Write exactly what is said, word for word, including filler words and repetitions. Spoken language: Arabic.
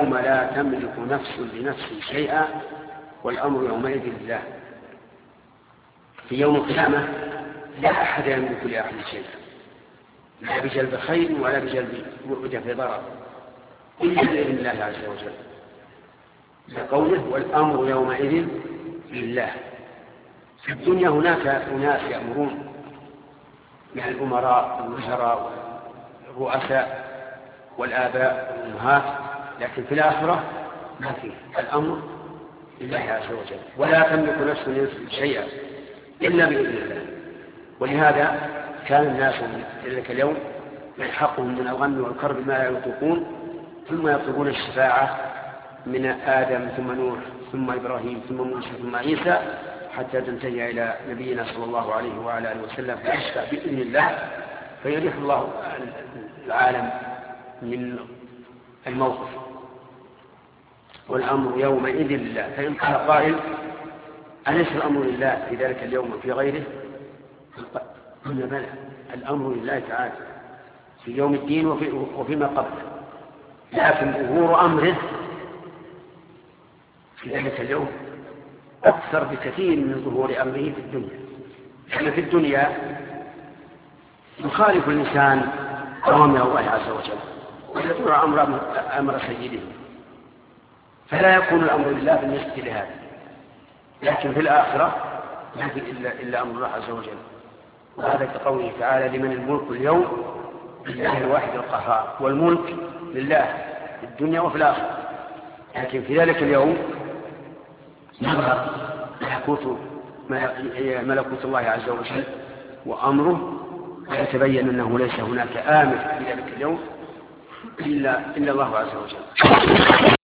يوم لا تملك نفس لنفس شيئا والأمر يومئذ لله. في يوم القيامة لا أحد يملك لأحد شيئا، لا بجلب خير ولا بجلب ودفع ضرر، إلا بإذن الله عز وجل، بقوله والأمر يومئذ لله. في الدنيا هناك أناس يأمرون من الأمراء والوزراء والرؤساء والآباء والأمهات، لكن في الآخرة ما فيه، الأمر لله عز وجل، ولا تملك نفس لنفس شيئا إلا بإذن الله. ولهذا كان الناس في ذلك اليوم يلحقهم من الغم والكرب ما لا يطيقون، ثم يطلبون الشفاعة من آدم ثم نوح ثم إبراهيم ثم موسى ثم عيسى، حتى تنتهي إلى نبينا صلى الله عليه وعلى آله وسلم فيشفع بإذن الله، فيريح الله العالم من الموقف. والأمر يومئذ لله. فإن قال قائل أليس الأمر لله في ذلك اليوم وفي غيره؟ قلنا بلى، الأمر لله تعالى في يوم الدين وفي وفيما قبله، لكن ظهور أمره في ذلك اليوم أكثر بكثير من ظهور أمره في الدنيا. لأن في الدنيا يخالف الإنسان أوامر الله عز وجل ويدور أمر أمر سيده، فلا يكون الأمر لله بالنسبة لهذا. لكن في الآخرة ما في إلا, إلا أمر الله عز وجل. وهذا كقوله تعالى لمن الملك اليوم لله الواحد القهار، والملك لله في الدنيا وفي الآخرة. لكن في ذلك اليوم يظهر ملكوت الله عز وجل وأمره، ويتبين أنه ليس هناك آمر في ذلك اليوم إلا, إلا الله عز وجل.